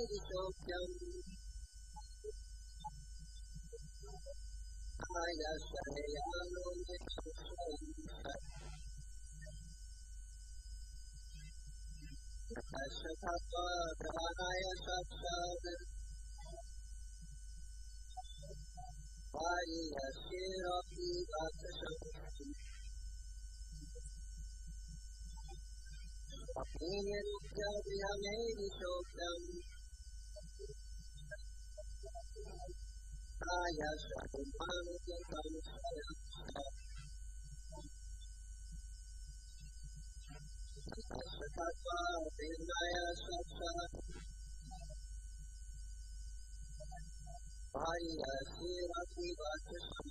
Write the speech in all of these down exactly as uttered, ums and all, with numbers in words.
Sokyam Aya Shayano Ashakapa Pranaya Satsad Aya Shirapi Vatsasham Apinirukya Vihamedi Sokyam Aya Shakumanu Kamsaya Ashakapa Pranaya Satsad Aya Shirapi Vatsasham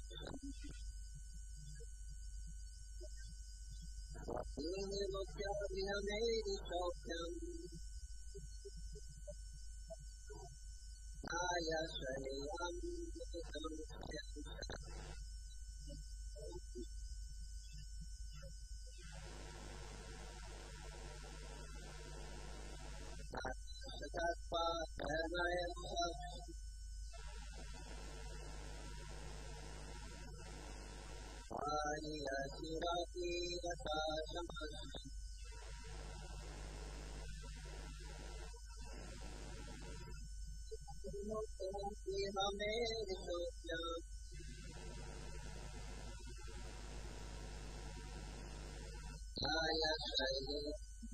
Apinirukya Vihamedi Sokyam Aya Shayam Sakatpa Pranaya Aya Shirapi Vatsasham Vihamedi Sokyam Aya Shayam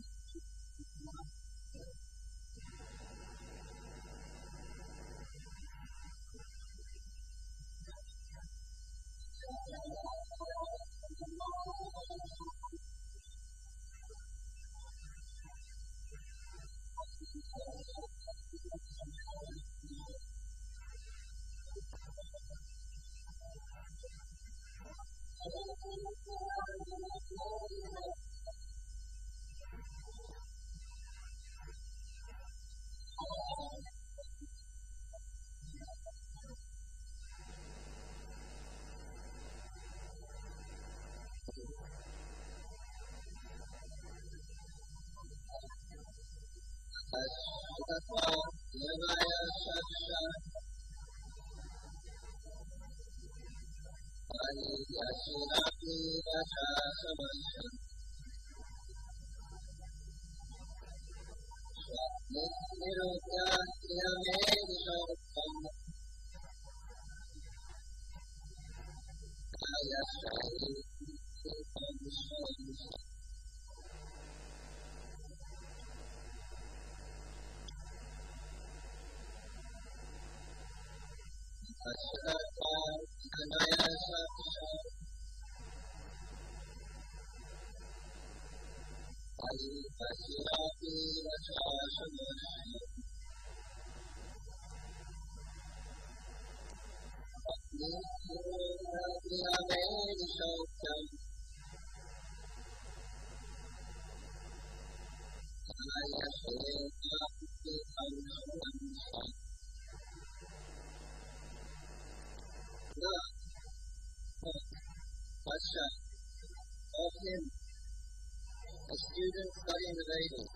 Sakatpa Pranaya Satsad Aya Shirapi Vatsasham Nirukya Vihamedi Sokyam Aya Shayam Ashakapa Pranaya Satsad Aya Shirapi Vatsasham Nirukya Vihamedi Sokyam Aya Shayam Question of him, a student studying the Vedas.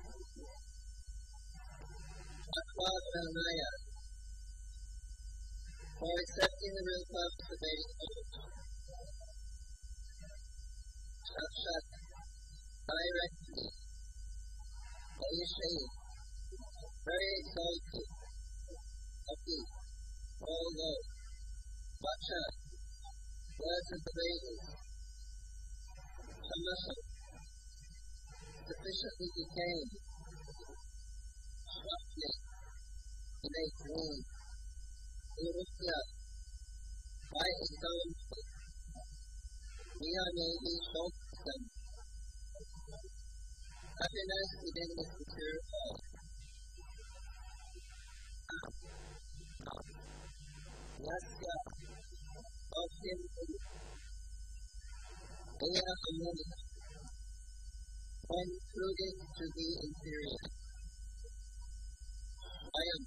Atva Pranaya, for accepting the real purpose of Vedic thought. Sakshat, directly, Ayashayi, very exalted, Api, although, Vacha, words of the Vedas, Samasa, sufficiently became, Swapni, to make room, Nirukya, by example, Vihamedi Sokyam, happiness within this material world. Yasya, of him, Aya Amuna, when included to the inferior. I am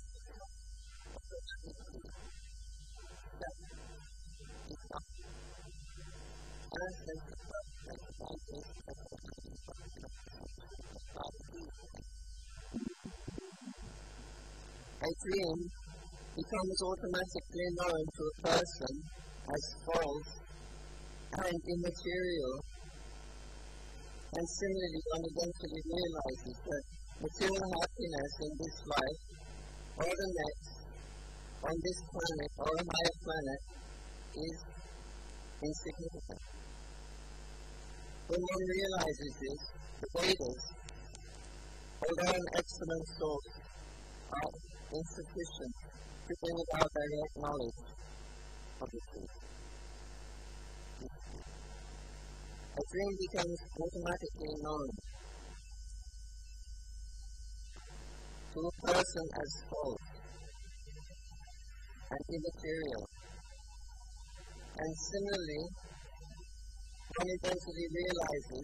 A dream becomes automatically known to a person as false and immaterial, and similarly one eventually realizes that material happiness in this life or the next, on this planet or a higher planet, is insignificant. When one realizes this, the Vedas, although an excellent source, are insufficient to bring about direct knowledge of the truth. A dream becomes automatically known to a person as false and immaterial, and similarly, one eventually realizes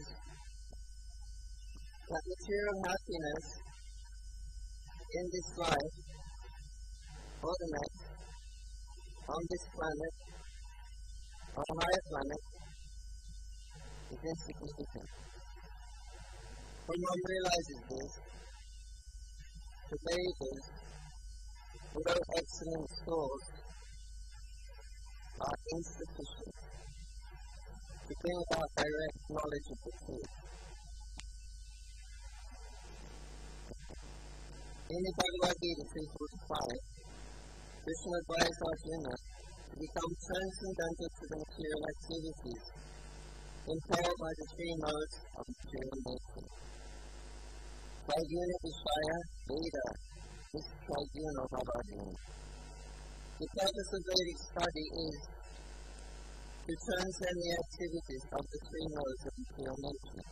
that material happiness in this life or the next, on this planet or a higher planet, is insignificant. When one realizes this, the Vedas, although excellent source, are insufficient to bring about direct knowledge of the truth. In the Bhagavad Gita three forty-five, Krishna advised Arjuna to become transcendental to the material activities, impelled by the three modes of material nature. Triguna Vishaya Veda is Triguna Bhavadhyam. The purpose of Vedic study is to transcend the activities of the three modes of material nature.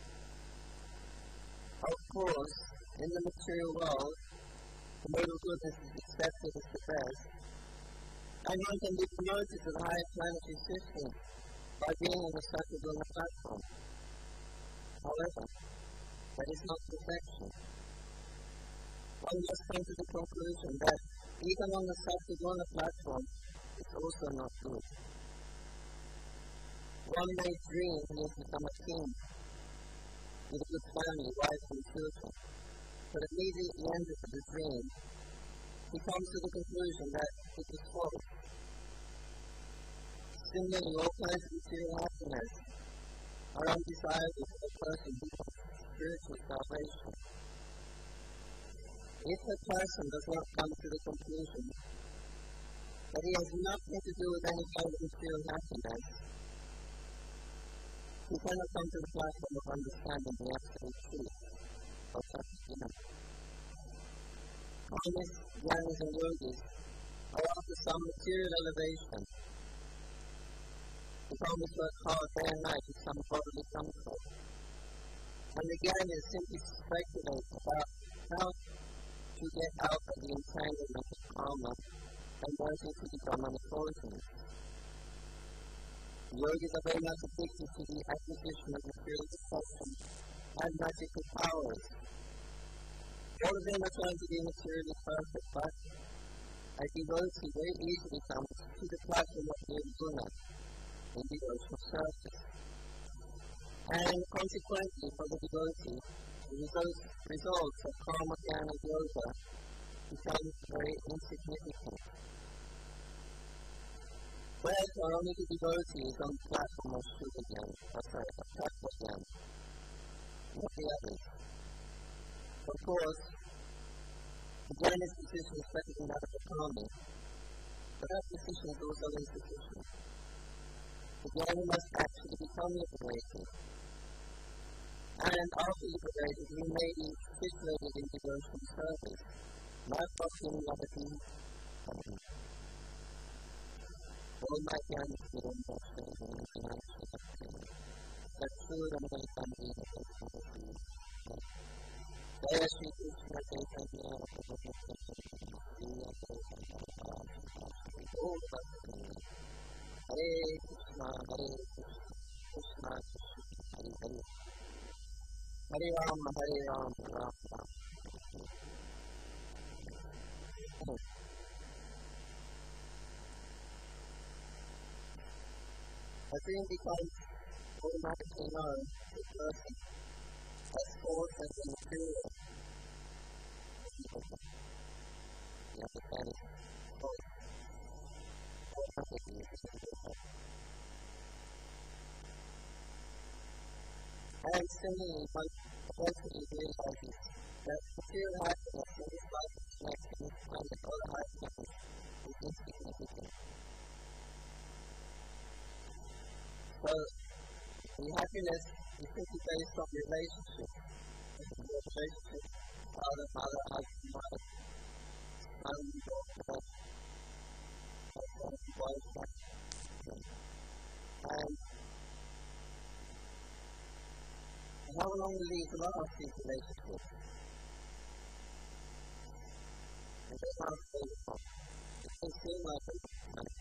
Of course, in the material world, the mode of goodness is accepted as the best, and one can be promoted to the higher planetary system by being on the Satyaguna platform. However, that is not perfection. One must come to the conclusion that even on the Satyaguna platform, it's also not good. One may dream he has become a king with a good family, wife and children, but immediately ends the dream, he comes to the conclusion that it is false. Similarly, all kinds of material happiness are undesirable for a person who wants spiritual salvation. If a person does not come to the conclusion that he has nothing to do with any kind of material happiness, he cannot come to the platform of understanding the absolute truth of such a thing. Karmists, jnanis, and yogis are after some material elevation. The karmists work hard day and night with some bodily comfort. And the jnanis simply speculate about how to get out of the entanglement of karma and wanting to become unfortunate. Yogis are very much addicted to the acquisition of material deception and magical powers. All of them are trying to be materially perfect, but a devotee very easily comes to the platform of nirguna in devotional service. And consequently, for the devotee, the result, results of karma, jnana, yoga become very insignificant. Therefore, only the devotee is on the platform of Shubha-jnana, or sorry, of Tattva-jnana, not the others. Of course, the jnana's position is better than that of the karmi, but that position is also insufficient. The jnana must actually become liberated. And after liberated, he may be situated in devotional service, not bhakti lavati. All my jnanas given bhakti and jnana that's true and very convenient as bhakti. Jaya Shri Krishna Chaitanya Hare Krishna Hare Krishna Krishna Krishna Hare Hare Hare Rama Hare Rama Rama Rama. A dream becomes automatically known to a person as false as the material. And similarly, once eventually realizes that material happiness in this life is connected with kind of other happiness is insignificant. So, the happiness is simply based on relationship. Your relationship, father, mother, husband, wife, son, daughter, husband, wife, and how long will these last, these relationships? It does not stay the same. It can seem like a time.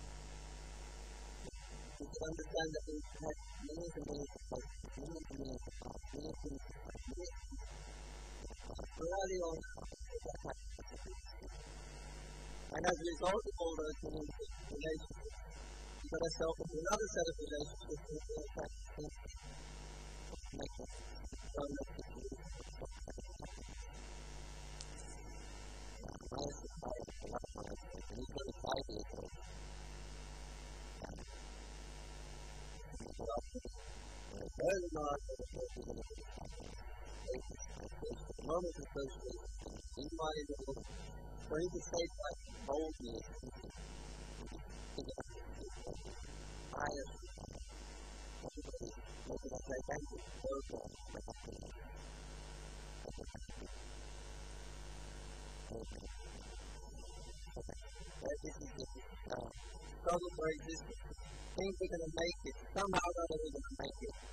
You can understand that we've had millions and millions of folks, millions and millions of past, millions and millions of past, millions and millions of past. But early on, that happens. And as a result of all those millions of relationships, you got yourself into another set of relationships that will in fact make us so much to do. I was retired for a lot of times, and he's thirty-five years old. Very large of the person in the the moment of socialism, he wanted to go, so he could say quite boldly, I am everybody making us say thank you, very good, for helping us. This is the struggle for existence. Think we're going to make it. Somehow or other we're going to make it.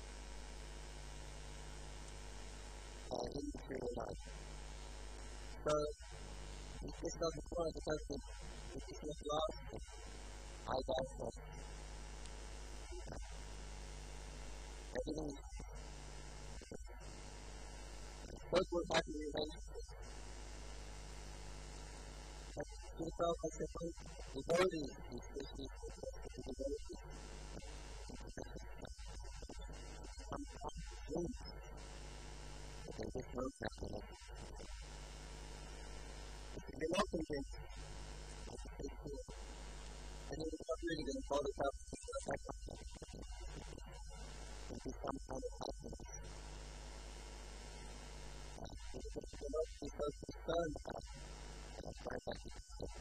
Uh, in material life. So, if this doesn't work, it doesn't, if this is lost, I die first. Everything is those were happy relationships. He felt like the devotee is this is the devotee. Okay, this road happiness. If you're not convinced, and you're not really going to follow this up to the effect of it. It will be some kind of happiness. You're not to be so concerned about it. And that's why I think it's good.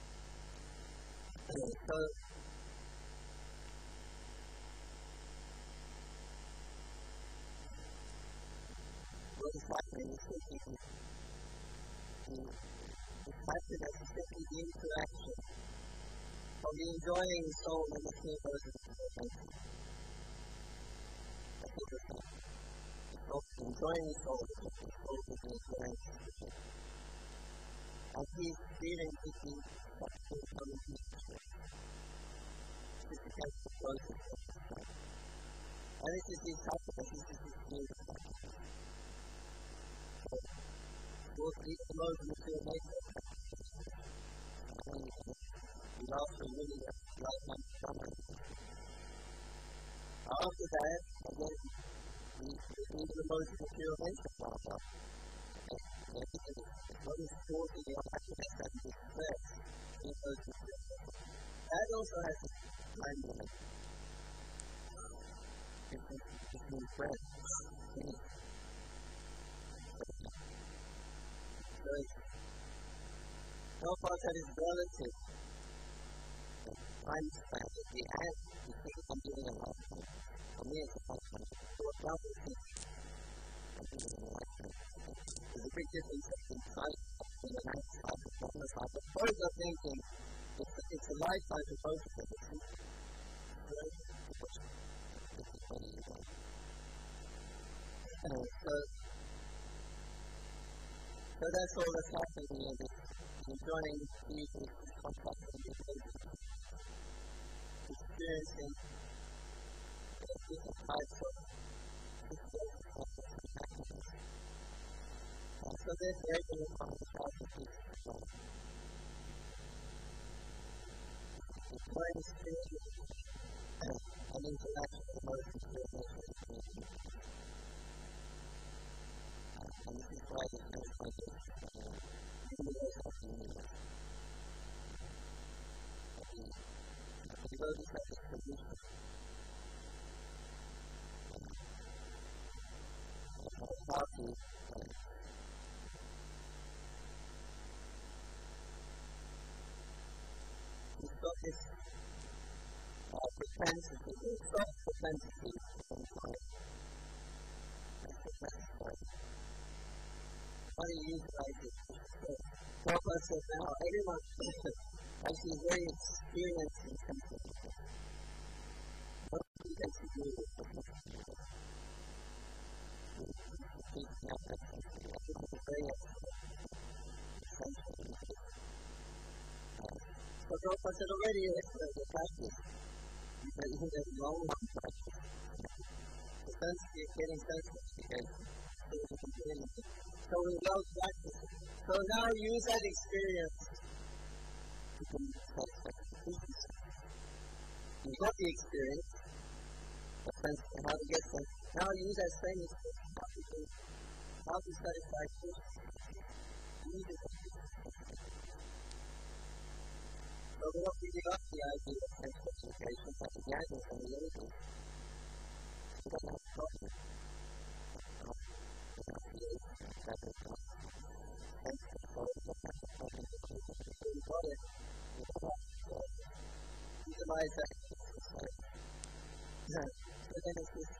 So, what is happening is simply the, the, the happiness is simply the interaction of the enjoying soul and the two versions of the nature. That's what we're saying. It's enjoying the soul, it's the soul is the enjoying the nature. And he's feeling this is something coming to the spirit. This is like the process of the spirit. And this is his happiness, this is his beauty. So, we'll see the most material nature of happiness. We love to really like my summer. After that, again, we see the most material nature of our life. What is causing your happiness and distress in those situations? That also has a time limit. It's been friends. So, Prabhupada said it's relative. Time span that we have, we think I'm doing a lifetime. For me, it's a lifetime. For example, I'm doing a lifetime. There's a big difference between time and the next life and the next life. But both are thinking it's a, it's a lifetime for both of them. It's very difficult. This is what you want. So, so that's all that's happening here. This enjoying the beauty, this contact with the beauty, experiencing different types of different types of happiness. And so therefore, everything is on the side of peace as well. Enjoying the spirit and interaction with most of the spirit. And this is why this kind of concept really is helping me. The devotees have this position. how to uh, we've got this uh, propensity, we've got propensity in life. How do you utilize it? Prabhupada says now, everyone actually is very experienced in something. What do you guys do with it? I think it's a very essential. So Prabhupada said already it's a practice. But you have a long, long practice. The sense you're getting sensitive because so we love practice. So now use that experience to become self-sufficient. You got the experience, the sense of how to get there. Now use that same experience how to do, how to satisfy Krishna. Use it. So we don't really got the idea of self-sufficiency, but the idea from the yoga. We don't have a problem. Utilize that. So then it's this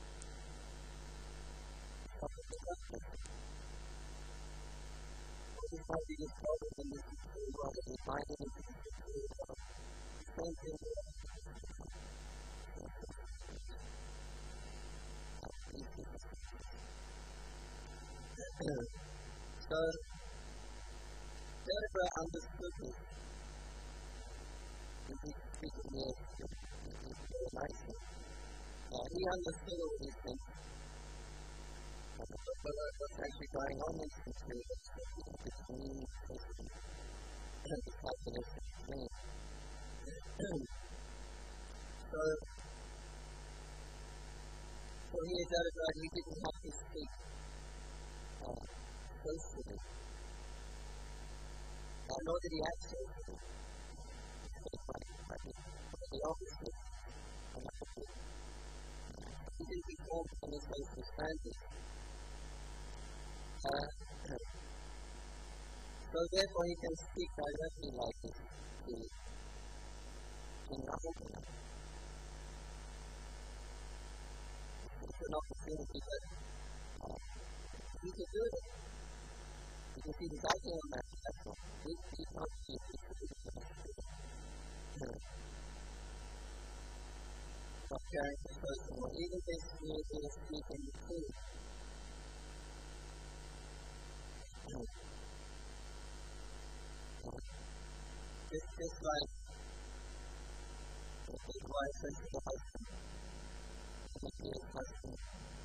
what is how we get started in this world of defining the same thing. So Sarabha understood this. He treated me very nicely. Uh, he understood all these things. But what's actually going on in this field is between and the calculation between. So, so he is out of God, he didn't have to speak uh, socially. Uh, nor did he act socially. The opposite. He didn't perform from his social standards. Uh, so therefore he can speak directly like this to King Rahula. It's an opportunity that uh, he can do it. Because he's exactly on that level. He, he's not speaking to the of character person, or even this community is speaking the truth. This, this life, this wife says to the husband, this is his husband,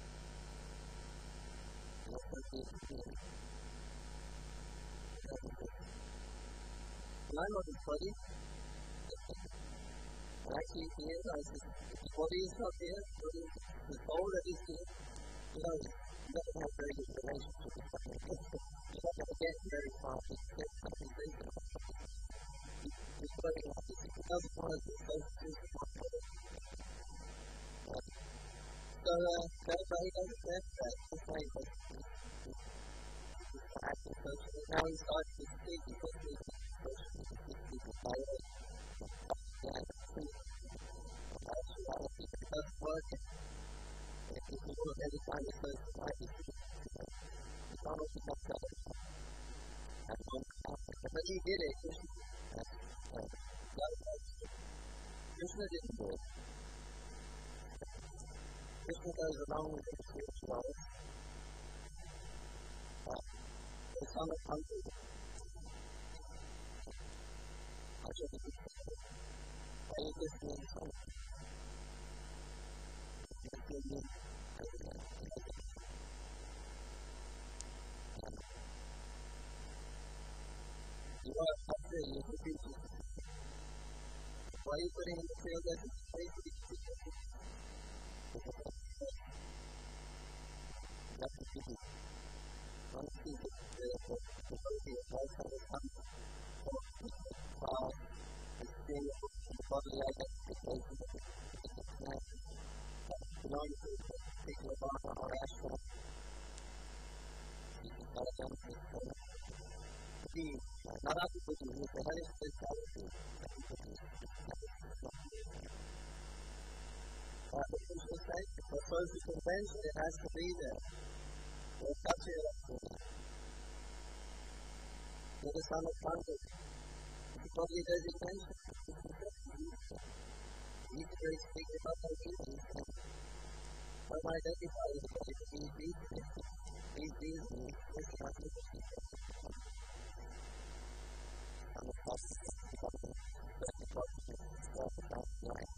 what does he do? And I'm not a body. And actually, he is, I said, if the body is not there, the soul that is there, you know, you're not going to have a very good relationship with something. You're not going to get very far to get something big. You're going to have to think about one of the most important things. So, uh, that's why he doesn't get that. It's like, acting coach. Now he starts to speak because he's a coach. He's a pilot. Yeah, actuality does work. If you look every time it's first time, it's almost enough to have one concept. But he did it. Krishna didn't do it. Krishna goes along with his spirituality. It's on a country. I should be Are you listening? You are after you to be why are you putting in the field that is crazy? That's the thing. One thing is the quality of life that will come from experience and bodily identification of the plant belongs to a particular Dharma or ashram. Jadi, narasi begini, harus menjadi for social convention, it has to be there. We'll touch it up to it. It is on the context. Probably there's intention. You can really speak about those issues. How do I identify with the way these these these these this is not the on the process of the process about life.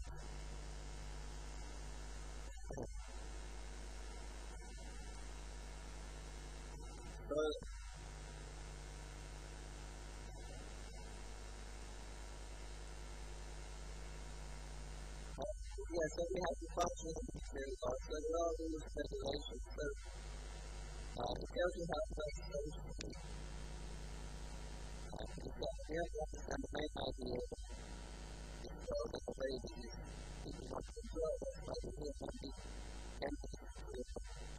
So yeah, so we have to function in these very laws. So there are rules and regulations. So uh, it tells you how to legislation. Uh, you've got to understand the main idea is to control the way these people want to control it. Like the real money and the real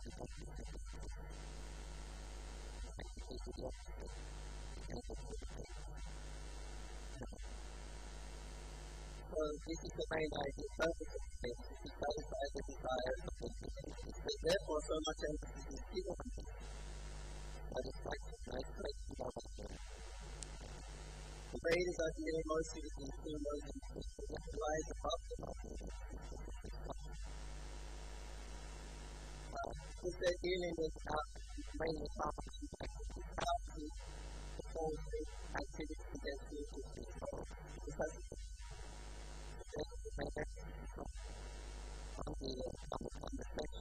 So this is the main idea, purpose of things, to satisfy the desires of the people. Therefore, so much emphasis is given on this. That is practice, right? Practice of our The Vedas are dealing mostly with these two emotions, which rise above the body. If they're dealing with uh, mainly competition activities, how to perform these activities against future people. Because on the, on the, on the section.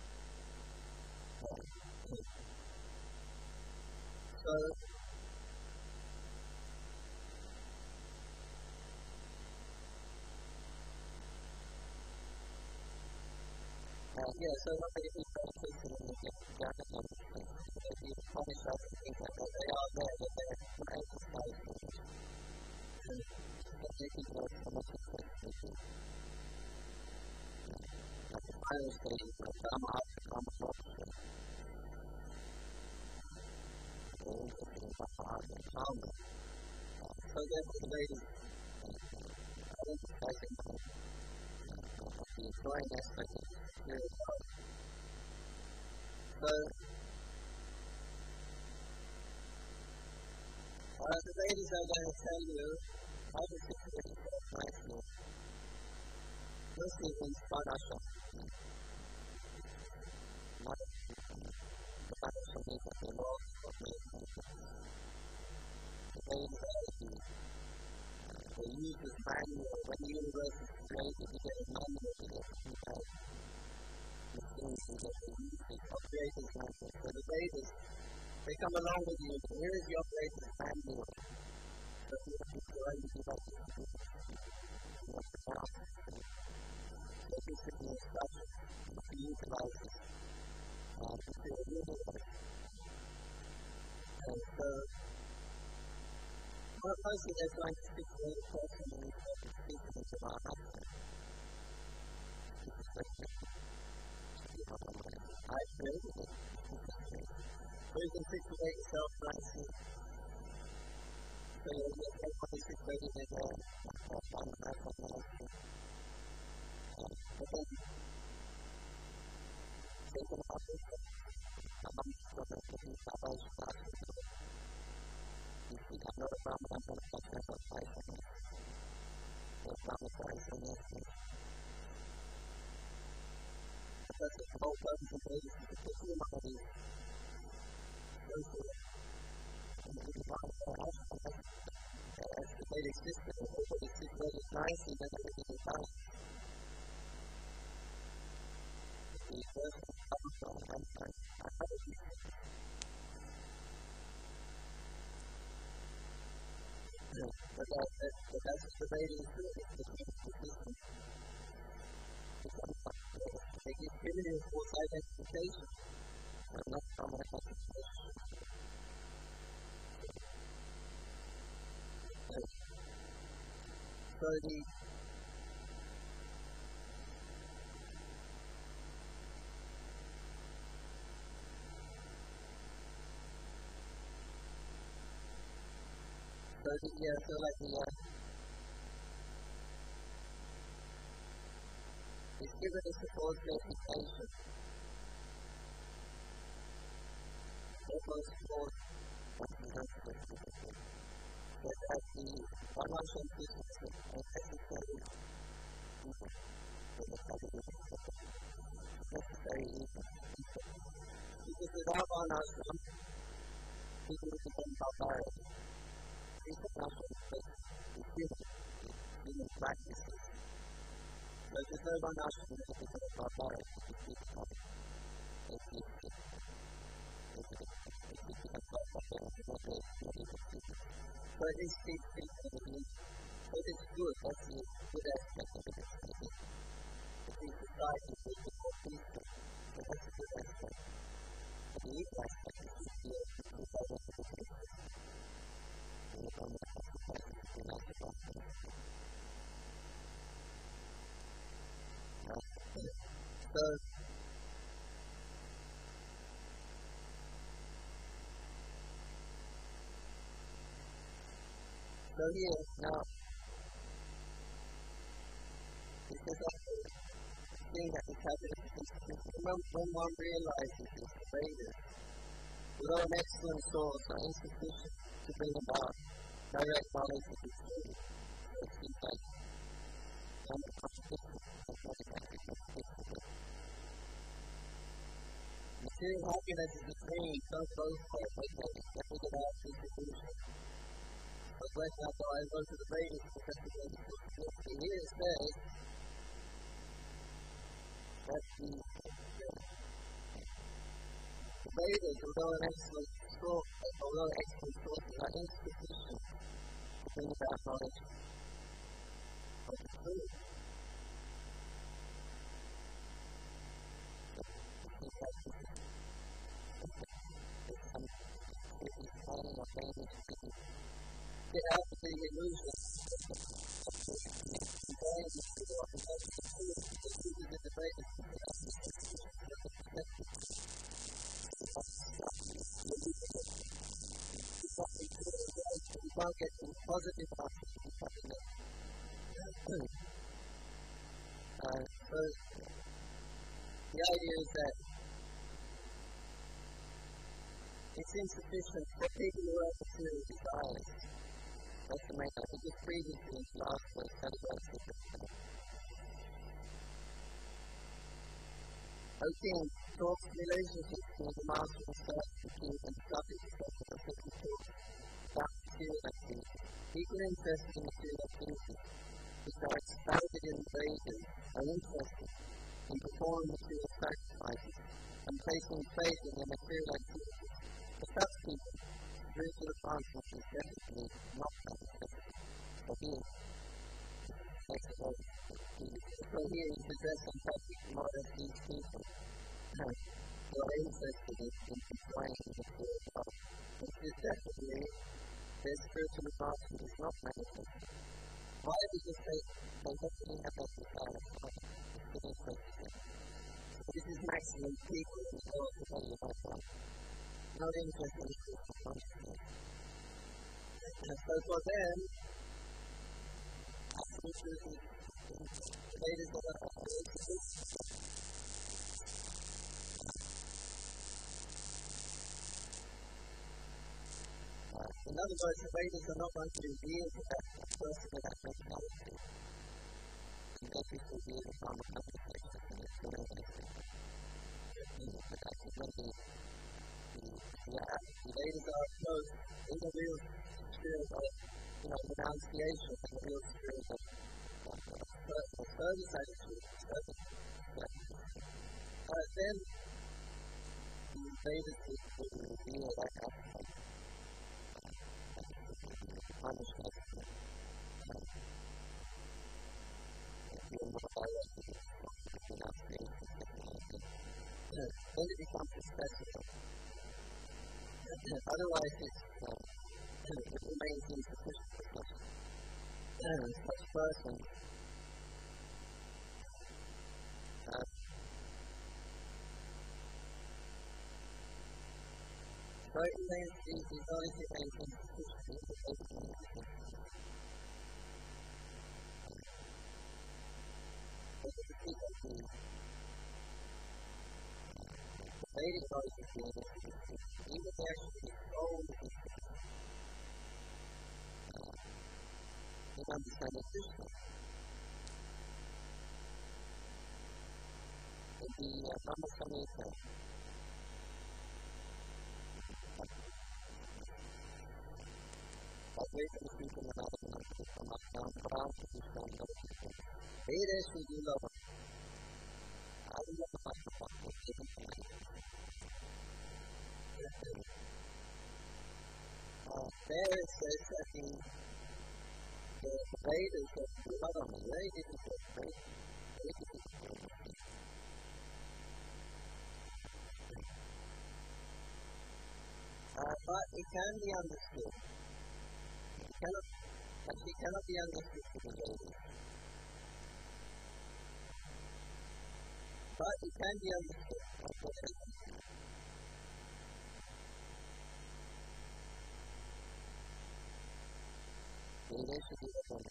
So, uh, yeah, so what they do is they take them and they get together and they do the punish us and things like that. They are there, but they're not exercised. But they can work for much of the At the final stage, it's like Dhamma Artha Kama Moksha. So, it's Dhamma Artha Kama. So, therefore, the Vedas identifying the enjoying aspect of spiritual life. So, uh, the Vedas are going to tell you how to situate yourself nicely. Firstly, in Svanasha. Not the Svanasha means that the law of meditation. The Vedas are the They use this manual. When the universe is created, you get a manual to get to that. The things you get to use the operator's manual. So the Vedas, they come along with you. Here is the operator's manual. So if you have to go and give up the you have to count. So if you should be instructed to utilize it. Uh, to do a universe. And so, well, mostly they're trying to speak to the person and they're speaking to our husband. I created it. So you can situate yourself nicely. So you'll get everybody situated in there. That's one nice one nicely. But then, thinking about this, I'm going to put these Baba's classes. You see, I'm not a Brahman, I'm going to touch myself twice a minute. So Brahman twice a minute. Because the whole purpose of Vedas is to put you in all these. Those who are in the Brahman house, as the Vedic system, everybody situated nicely, then everything is done. The person comes from one side, another people. But, that, that, but that's what the Vedas do. It's the system. They give primitive false identification. And that's how my identification. So the So, the, yeah, so like the, uh, it's given us the full certification. Almost full that as the financial business and necessary people for the cultivation necessary evil. Because without Varnashram, people will become barbaric. These are not the human, human practices. So if there's no Varnashram, it will become barbaric. It will become atheistic. It will become barbaric. So it is people. So it is good. That's the good aspect of it. If we society is more peaceful, so that's a good aspect. But the evil aspect is to feel people are able to be peaceful. And we don't have to fight with the United States. So, so here, now, this is also thing that is happening is when, when one realizes this failure, without an excellent source are insufficient to bring about direct knowledge of the truth. So it seems like I'm a contradiction. That's not exactly contradiction. Material happiness is the dream, don't go for it, like that. It's definitely going to have institution. But when I go to the Vedas, because of the institution, here it says, that the, the Vedas, although an excellent source, although excellent sources are insufficient to bring about knowledge of the truth. Get out of the illusion you can't get some positive answers from something else. Uh, so, the idea is that it's insufficient for people who have material desires. That's the main idea. Just previously in the last verse, that is what it's about. O king, talk relationships between the master and servant, the king and the subject of the fifty talk about material activity. People interested in material activity, which are expounded in the Vedas, are interested in performing material sacrifices and placing faith in their material activity. For such people, spiritual advancement is definitely not necessary. So here, so here is addressing Patrick more as these people who are interested in enjoying the material world. This is definitely, their spiritual advancement is not necessary. Why? Because they, they definitely have that desire for it. It's a good question. This is maximum people in the world to tell you about that. Not interested in spiritual consciousness. So for them, which is the Vedas are not in other words, the Vedas are not going to reveal to that person that has mentality. And they just reveal the karma contemplation and it's going to be but actually when the, the, yeah, the Vedas are close in the real spirit of, you know, renunciation and the real spirit of the service attitude, service attitude. Uh, then the Vedas will reveal that aspect. Understand that being more directed is renunciation technology. Then it becomes a special. Otherwise, it's, uh, it remains insufficient for such, uh, such person. Uh, so it remains, the knowledge remains insufficient. Vedic knowledge of the energy, even the actual control of the you understand the system. In the uh, Brahma Samhita, Advaita Vishnu Narayana Samakam Pram Krishna Veda Sudula Adya Mahapakta There it says that the the Vedas of the Dharma, they didn't get great. They didn't get great. Uh, but it can be understood. It cannot, actually cannot be understood to the Vedas. But it can be understood. Vedas should be the Dharma.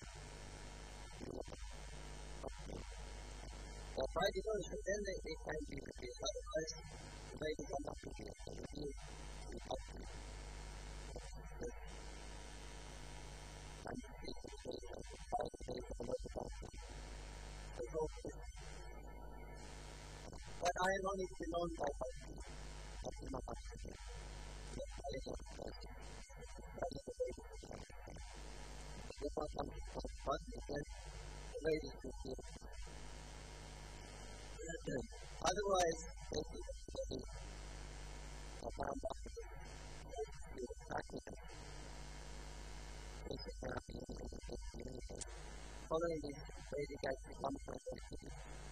Well, by devotion, then they, they can be revealed. Otherwise, the Vedas are not revealed. They're revealed through Bhakti. And the people of the Vedas, the five Vedas, and the Bhakti. So both but I am only to be known by Bhakti. Bhakti Mahapakti. Yes, I am not Bhakti. That is the Vedas of Bhakti. If I come to Bhakti, then the Vedas will feel otherwise, they feel that they are bound up to the practice of basic therapy and basic community. Following these Vedic actually comes from Vedic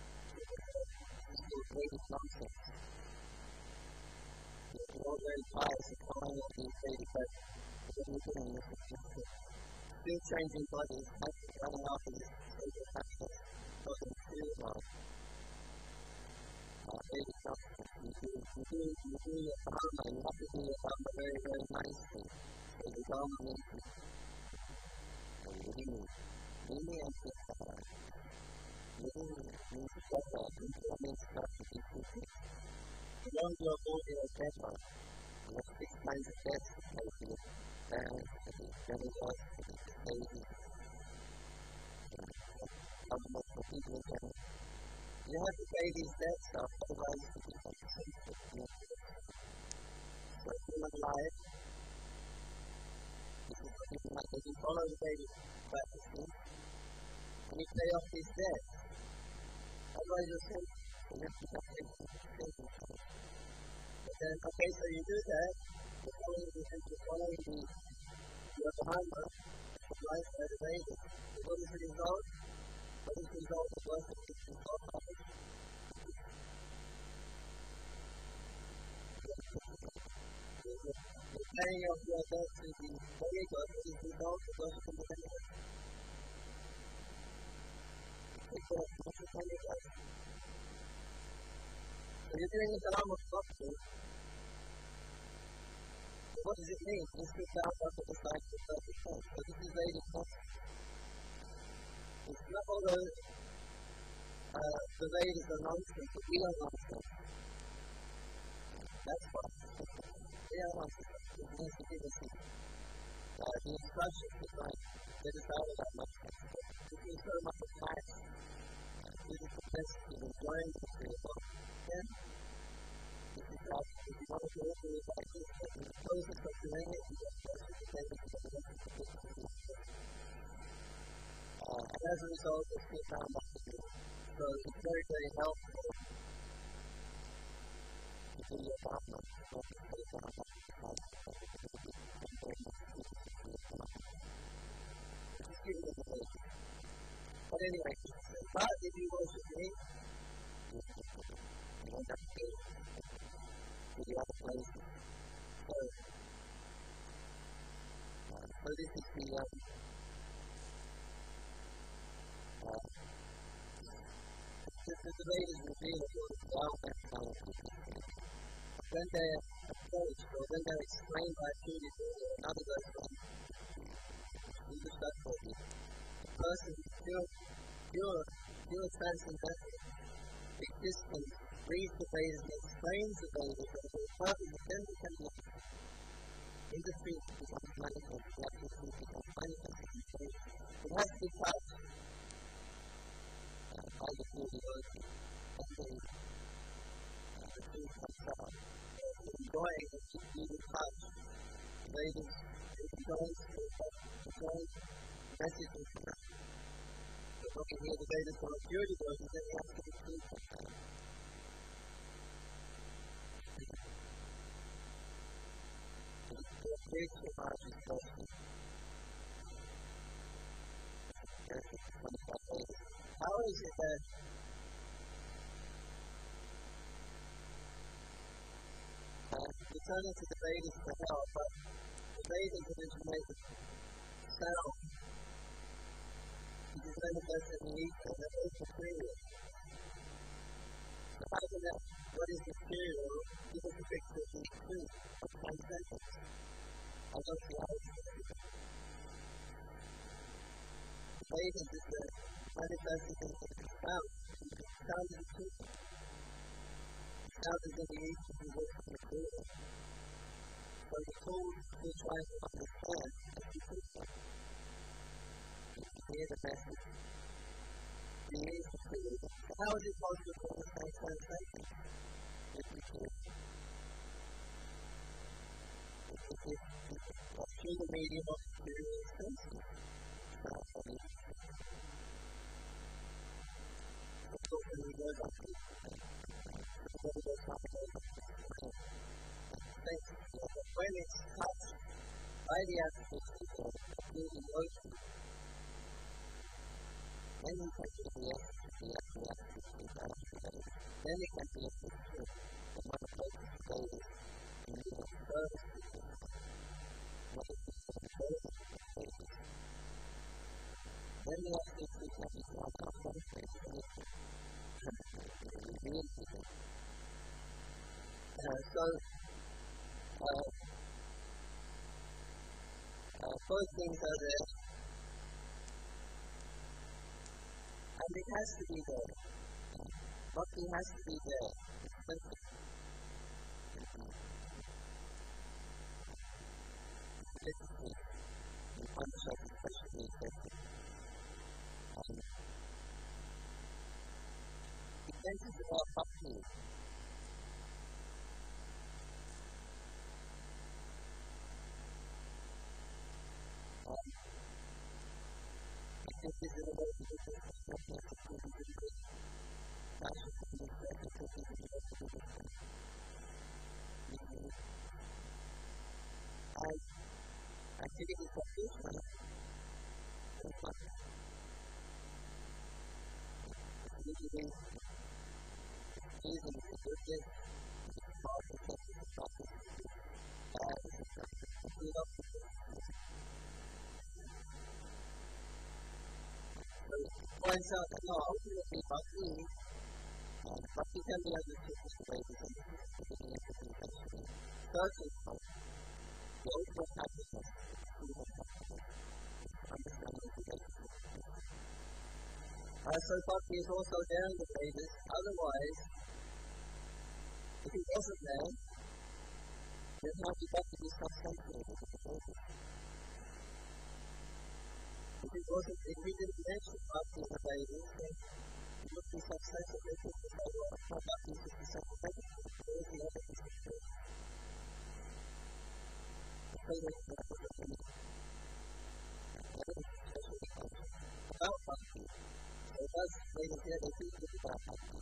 Vedic nonsense. We're all very pious in following all these Vedic but what we're doing is still changing bodies, actually running after this Vedic practice, nothing to do about Uh, Vedic nonsense. You do, you do, you do your dharma, you have to do your dharma very, very nicely. So the dharma means Lini, Lini and Siddha. Lini means better, Siddha means practically teaching. You don't do a body or better. You have six kinds of deaths to pay for your parents, for your demigods, for your babies. Government for people in general. You have to pay these debts off, otherwise you can become sinful. So human life, this is what human life is. You follow the Vedic practices, and you pay off these debts. Otherwise you're sinful. You have to become sinful. But then, okay, so you do that, you're following the, you're following the, your dharma, the life by the Vedas. What is the result? What is the result of worship? It's the result of it. You're paying off your debt to the demigod. What is the result of worshiping the demigod? It's a worship demigod. So you're doing the dharma of bhakti. What does it mean? It's the dharma of the cycle of perfect sense. So this is Vedic bhakti. It's not although uh, the Vedas are nonsense, but we are nonsense. That's why. We are nonsense. It means to give us uh, the instructions to try and get us out of that nonsense. If you so much of life, to the capacity of enjoying the free will, then this is how, if you want to do it, do it like this. But in the process of doing it, you get closer to Vedas and the rest of the business. Uh, and as a result, it's still found up to do. So it's very, very helpful to do your dharma, not to pay dharma. Just give it a little. But anyway, but if you worship me, you won't have to pay to the other places. So, uh, so this is the um, Uh, the, the, the Vedas reveal what is the methodology. When they're approached or when they're explained by a student or another person, you just got for you. The person is pure, pure, pure transcendental existence reads the Vedas and explains the Vedas, and the purpose of them becoming in the truth becomes manifest, the actual truth becomes manifest. It has to be touched uh, by the pure devotion, and the, uh, the truth comes out. Enjoying the beauty touch, the Vedas, enjoys enjoys messages from us. But when we hear the Vedas from a pure devotion, then we have to be true to that. The spiritual heart is person. How is it that uh, we turn into the Vedas for help, but the Vedas originate with sound, which is manifested in the ether, and that is material. So how can that, what is material, give us a picture of the truth, of transcendence? I don't see how it's possible. The Vedas is the manifested in the sound, the sound of the truth. The sound is in the ether, and works with material. So the tool we're trying to understand is the truth. You hear the message. You hear the truth. How is it possible to understand transcendence? If you can. Through the medium of material senses. That's what it is. That's what we know about people. That's what we know about people. When it's touched by the aspect of the emotion, then you can see the aspect of the aspect of the aspect. Then it can be a picture of what a person says in the service to them. What is the service to them? Then the aspect becomes like our concept of it. It reveals to them. Uh, so, uh, uh, both things are there. And it has to be there. Bhakti has to be there. It's simple. Specifically, in Upanishad especially, especially. Um, it mentions about Bhakti. Um, I think this is a way to do this. I think this is a way to do this. I should do this. I think this is a way to do this. And I think it is a good one. It's not. It's easy. It's easy to do this. It's hard to take it. It's hard to do this. Bad. It's hard to do it. So it points out that no, ultimately Bhakti, uh, Bhakti can be understood this way because this is the beginning of the conception. Searching for the ultimate happiness, the ultimate happiness, understanding the relationship. Uh, so Bhakti is also there in the Vedas. Otherwise, if it wasn't there, then how could Bhakti be substantiated in the Vedas? If it wasn't, if we didn't mention Bhakti in the Vedas, then it would be substantiated in the Vedas. How Bhakti is just a second Vedas? There is the evidence of truth. The Vedas are not the Vedas. The evidence is especially about Bhakti. So it does say that here they do think about Bhakti.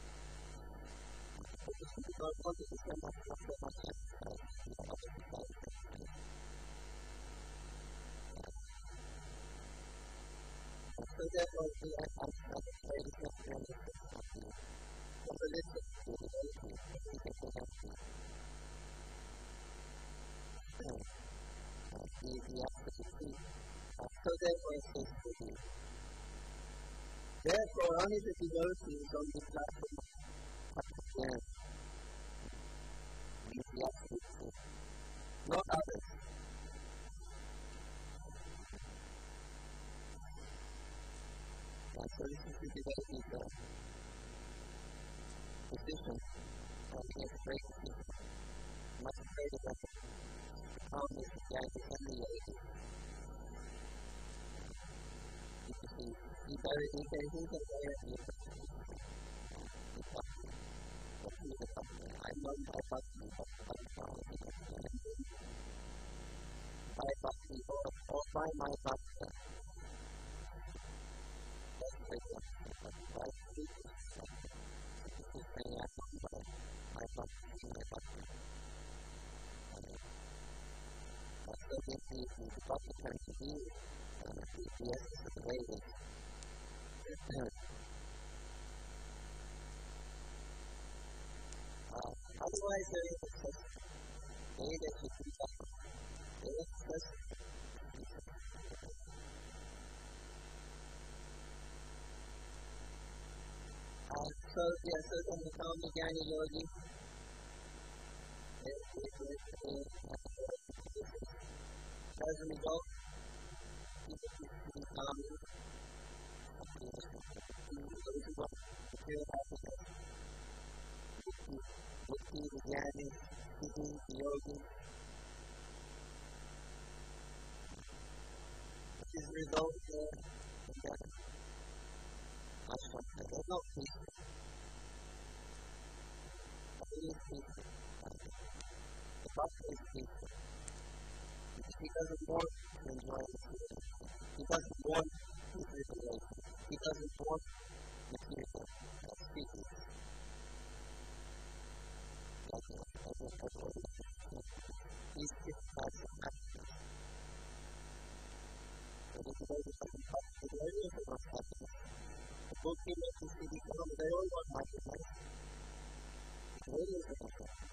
But the people don't want it to so much, not so much as the other people. So therefore, we have to understand the Vedas not really Bhakti. The religion to the Vedas, we think they have to. The the aspect of truth. So therefore, it says to be. Therefore, only the devotees on this platform understand the absolute truth, not others. And so this is the devotees' uh, position and he has a great position. Much greater than the calmness of Yankee and the Yankee. Because he, he very, he can, he can wear it. I know my button, but I found it. My button, or, or by my button. That's the thing. I speak to say I don't know my button, my button. That's the thing, the button can be, and the G P S is the way it is. Uh, otherwise, there is a test. There is a test. There is a test. Uh, so, yeah, so when we found the Jnana Yogi, it, it, it, it, as a result, he become feel happiness. Bhakti, the Jnani, Siddhi, the Yogi. This is the result of the Jnana. There's no peace. He is peaceful. The Bhakta is peaceful. Because he doesn't want to enjoy the freedom. He doesn't want to liberate. He doesn't want material speaking. He's just types of happiness. So if you go to something positive, there is a lot of happiness. The book here makes you see become, they all want happiness. There is a lot of happiness.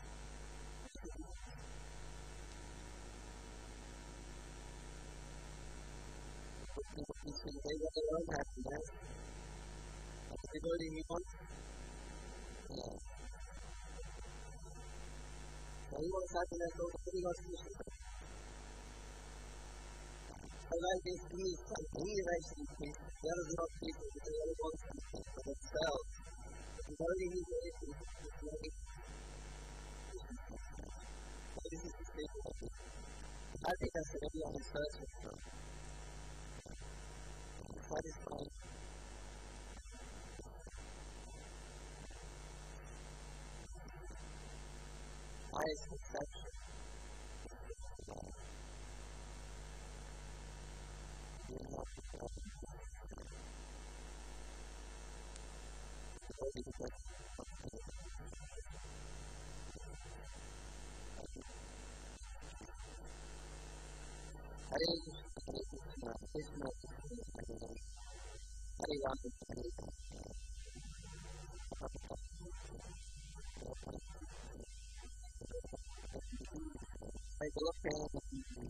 People can see they want their own happiness. Everybody you want? Yeah. So he wants happiness over the wants peace. I like this peace, like he eventually peace. The others are not peaceful because the other wants peace for themselves. But the only he's very peaceful is very so this is the state of it. I think that's what everyone is searching for. Satisfying. Highest perception. Being not perception. Ability to get Hare Krishna, Hare Krishna, Krishna Krishna, Hare Rama, Hare Rama. I go up there and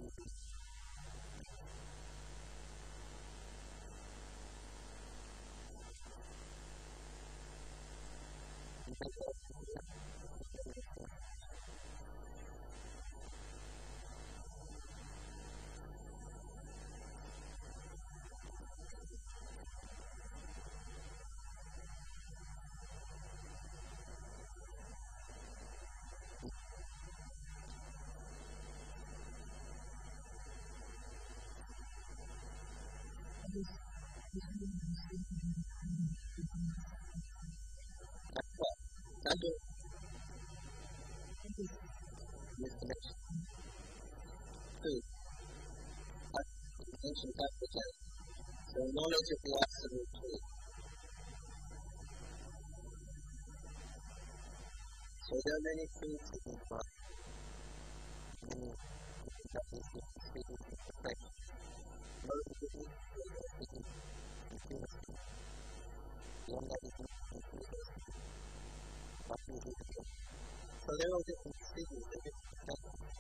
Sandu is the next two. Ancient Africa. So knowledge of the absolute truth. So there are many truths in this book. Many different speaking of perfection. Motivation, speaking of purity. Beyond that is completely So they're all different speakers, they're different perspectives.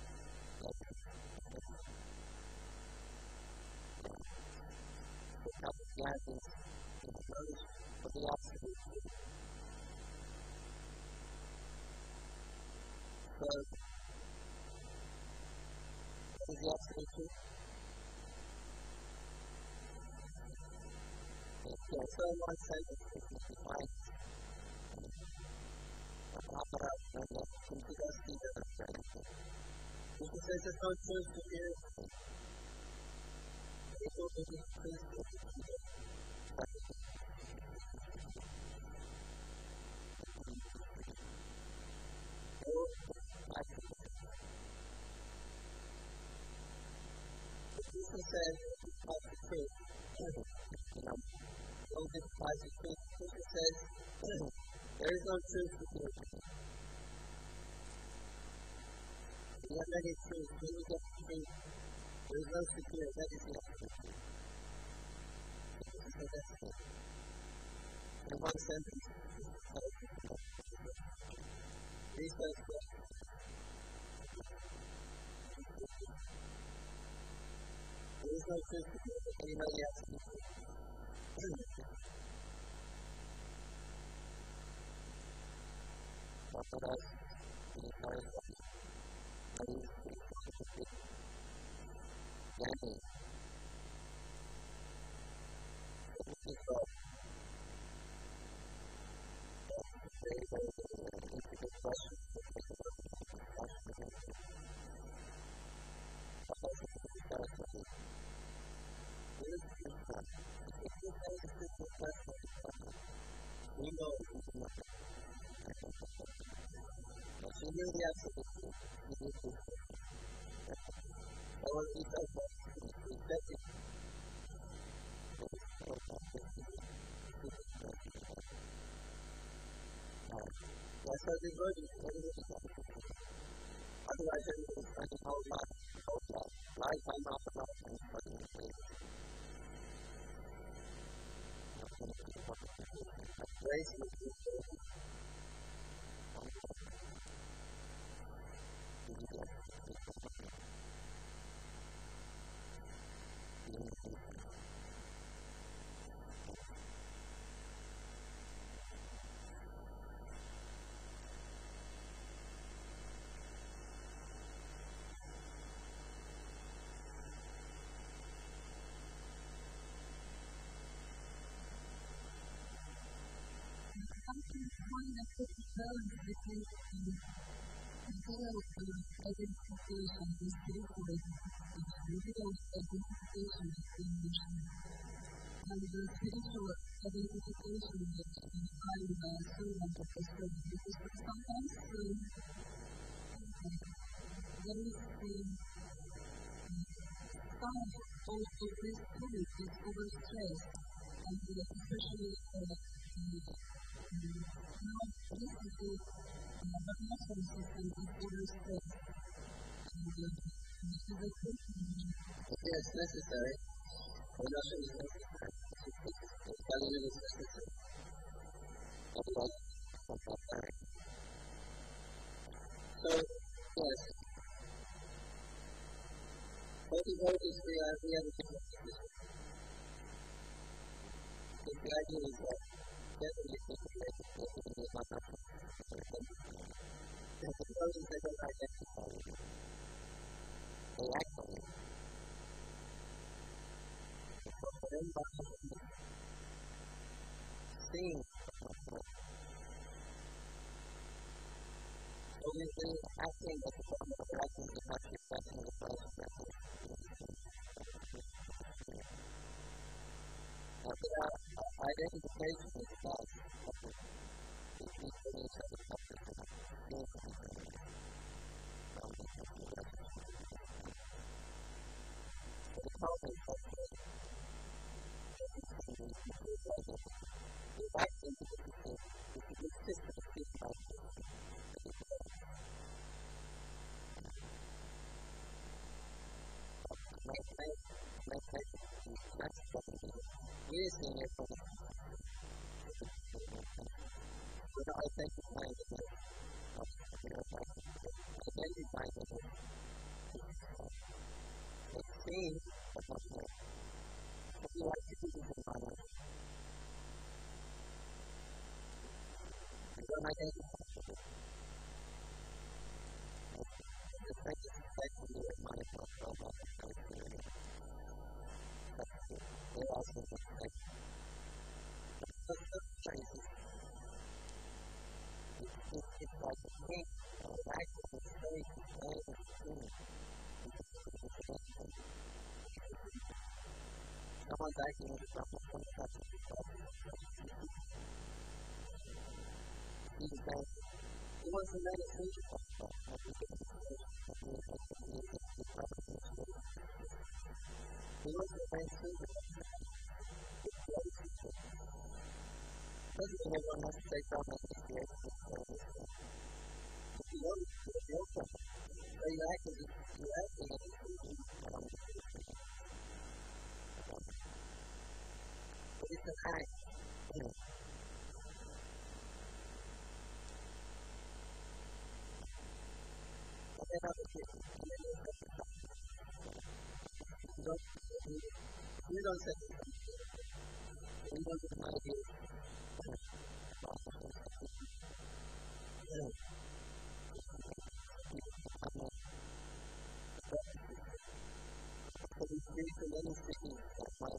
The topic of life is knowledge of the absolute truth. So, what is the absolute truth? Yeah, so one sentence is defined. Because there's a no choice to fear. People will be crazy. Jesus said, "Despise the truth." Don't despise the truth. Jesus says, "There is no truth to fear." We have many truths. When we get the truth, there is no secure. That is the truth. So that's it. In one sentence, he says that there is no truth to fear that anybody else can fear. But for us, we are very Danny. This is a very, very difficult question to take a look at. We know but she knew the answer to this. She knew this. So when he does that, he said it. That's how they wrote it. Otherwise, everybody's spending whole life, whole life, lifetime after lifetime studying the faith. Grace is the faith. One that puts the balance between the real identification, the spiritual identification, the real identification between mission, and the spiritual identification that is valued by a servant of the Spirit. Because sometimes um, there is um, some of this spirit is overstressed, and especially uh, now this is the recognition system is overstressed. And uh, this is a question. Yes, necessary. Recognition is necessary. Evaluation is necessary. Otherwise, it's not very. So, yes. Both of those we are we have a different position. The idea is that generally people make it that it is not that the supposes they don't identify with it. They act on it. So for them not seeing obviously acting as a form of acting is not reflecting the Christ message. Now without identification with God, the people each other separate from being but it's always like this. It's acting to the people, it's a good system of people like this. My friend, my friend, that's what it is. We're seeing it from we're not identifying with it. We're identifying with it. It's seen, but not known. What do you like to do with your mind? You don't identify with it. The thing is affecting your mind, not so much as your experience. They also affect. It's just crazy. It's, it's, it's like want back to the top of the top. He's saying, he wants to make it easy. He wants to make it easy. Doesn't mean everyone has to take on that situation. If you want to do it, you'll come. So you actually, you actually, but it's an act. And then obviously, you don't, you don't say anything. You don't get an idea. So we see from any city that might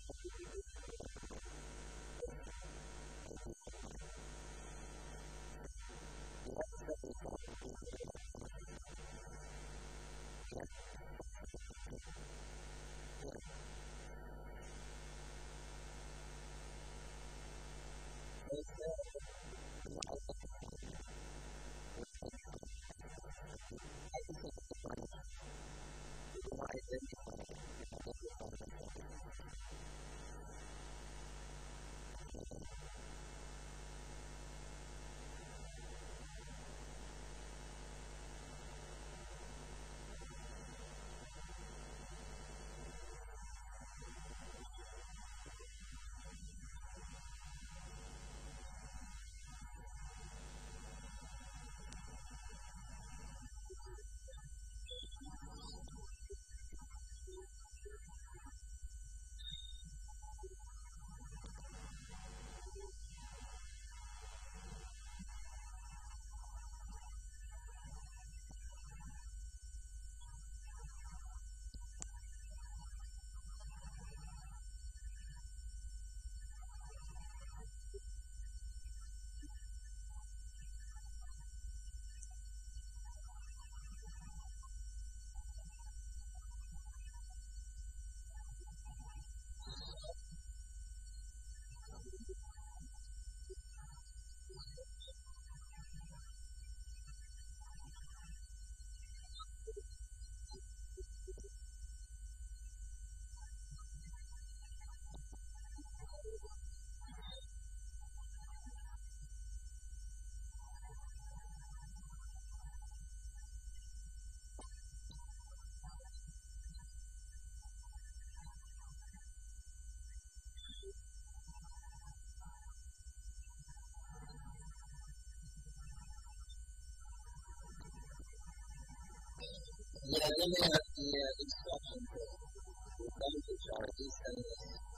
Yeah, then we have the uh, instruction for the boundary charges and the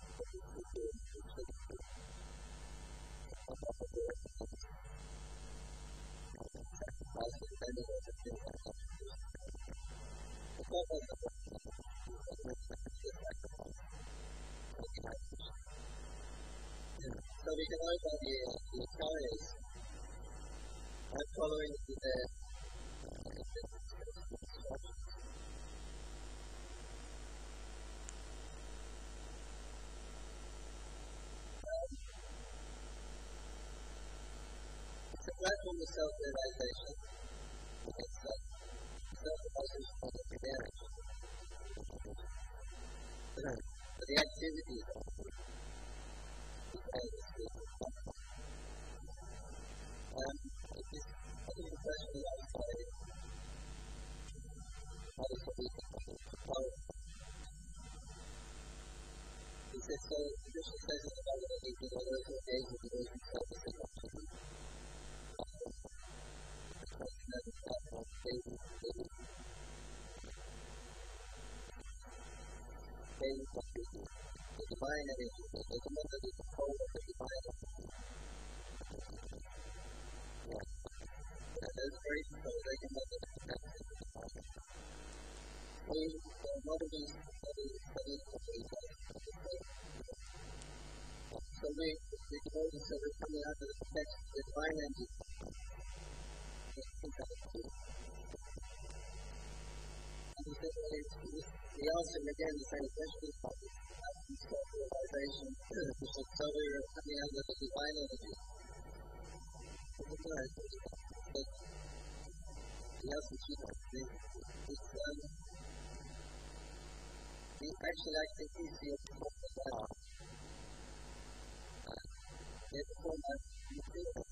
sacrifice of spending of the thing that happens. The problem is that the sacrifice of the action. So we can look at the, the stories. I'm following the It's a platform of self-realization. It's like self-realization of the marriage. But the activity of the Um, I think the question is outside how does it be how he says so the Krishna says in the Bhagavad Gita that those who engage with devotion self-esteem of the the divine energy, the command that is the power of the divine energy. Yeah. Yeah, that's very simple. They can make it connected to the divine energy. We, uh, one of these studies, studies of the So we, the devotees that are coming out of the text, the divine energy. And he said, we also, again, the same question is about self-realization. So we're coming under the divine energy. It's nice. But we have to keep it. It's, um, we actually like to keep the important now. It's so much you feel it.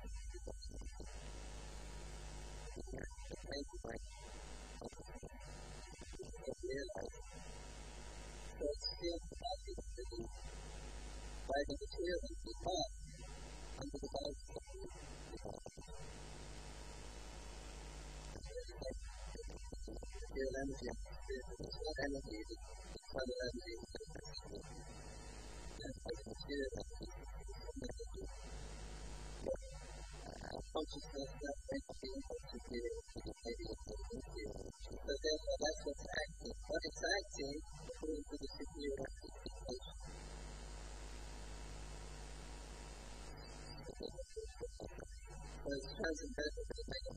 Thank you, Mike. It's realized. So it's still possible to be by the material that we have under the guidance of the real energy and spiritual energy, the subtle energy, and the material energy, consciousness that brings the impulse to be maybe a superior. But therefore, that's what's acting. What is acting according to the superior expectation. So it's transcendental to the negative.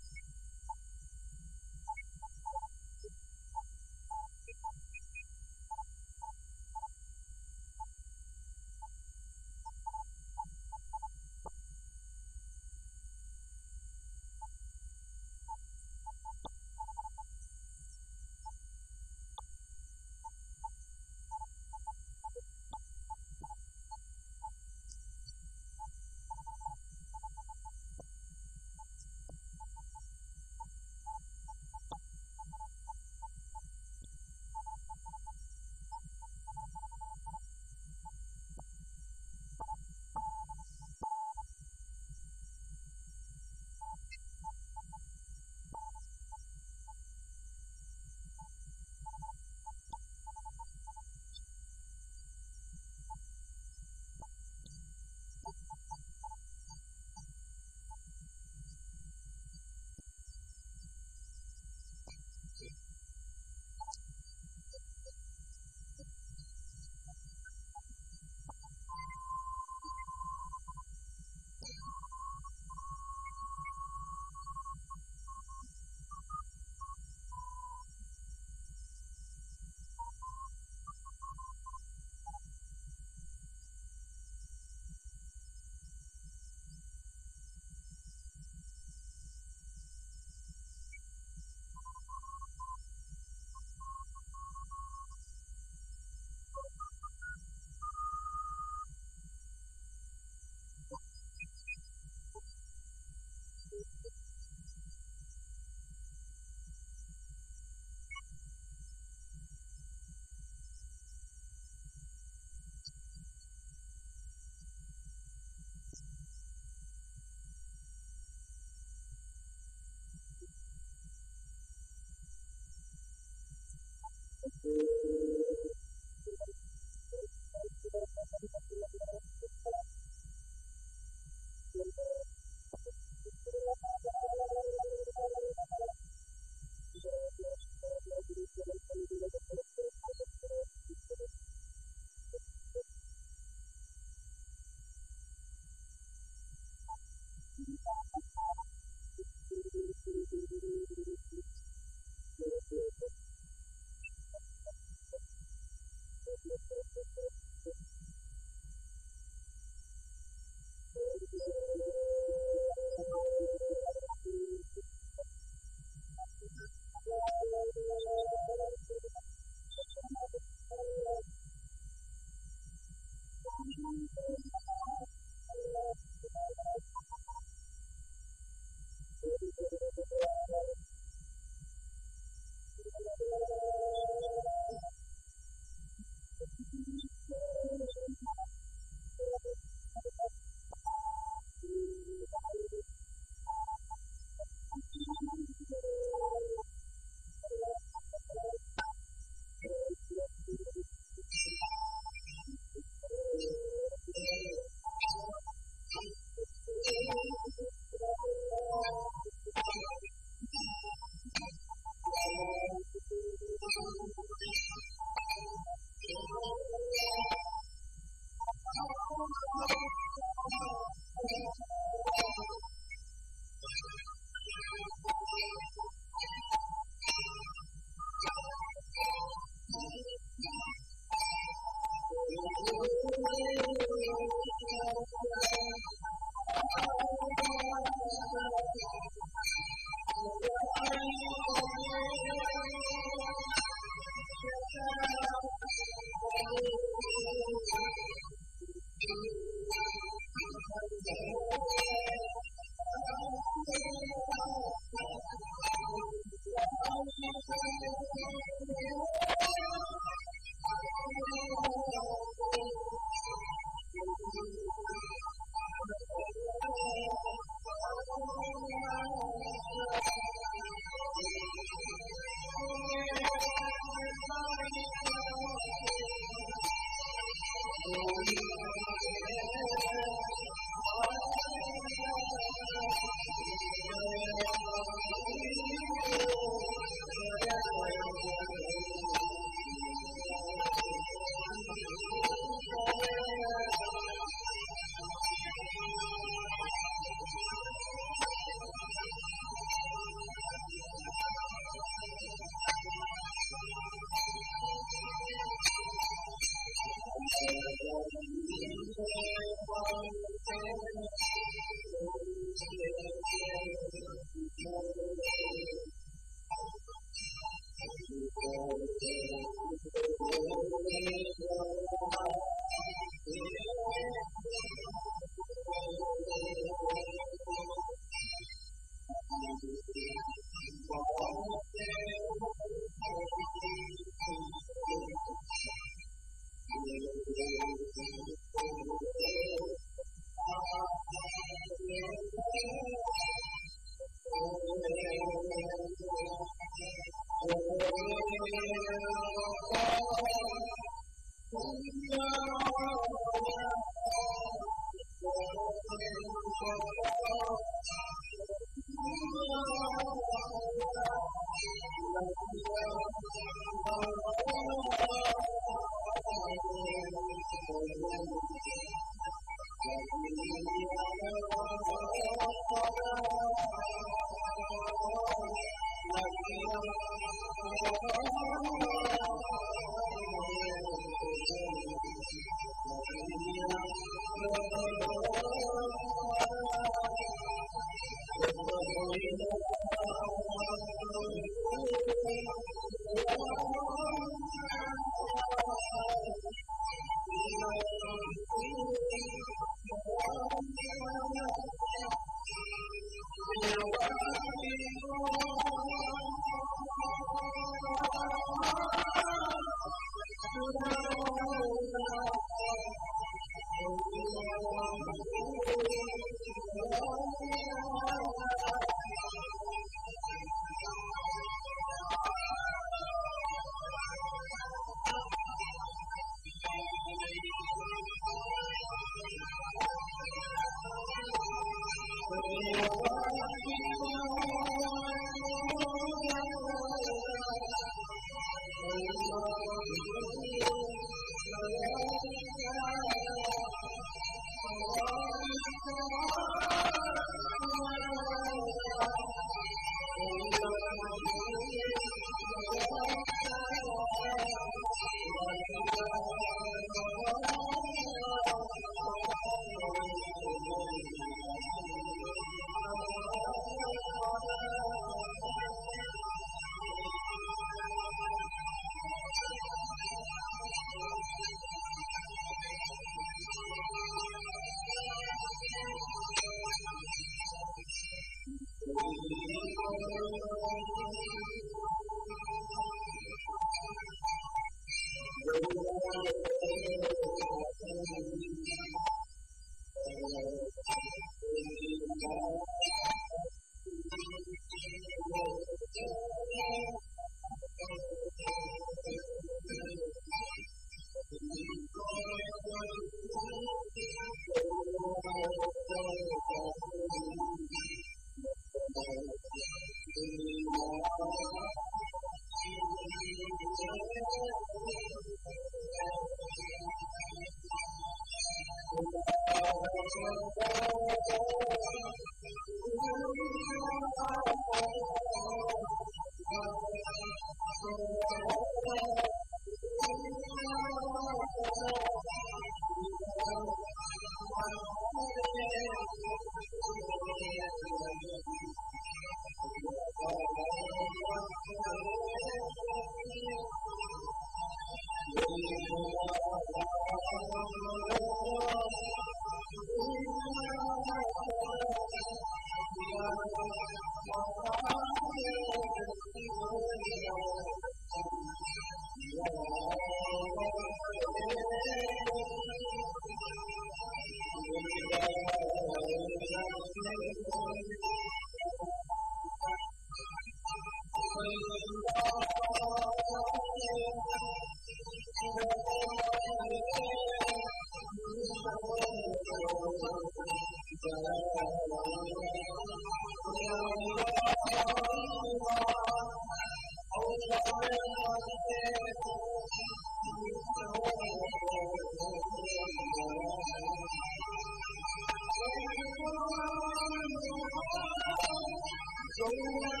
Thank you.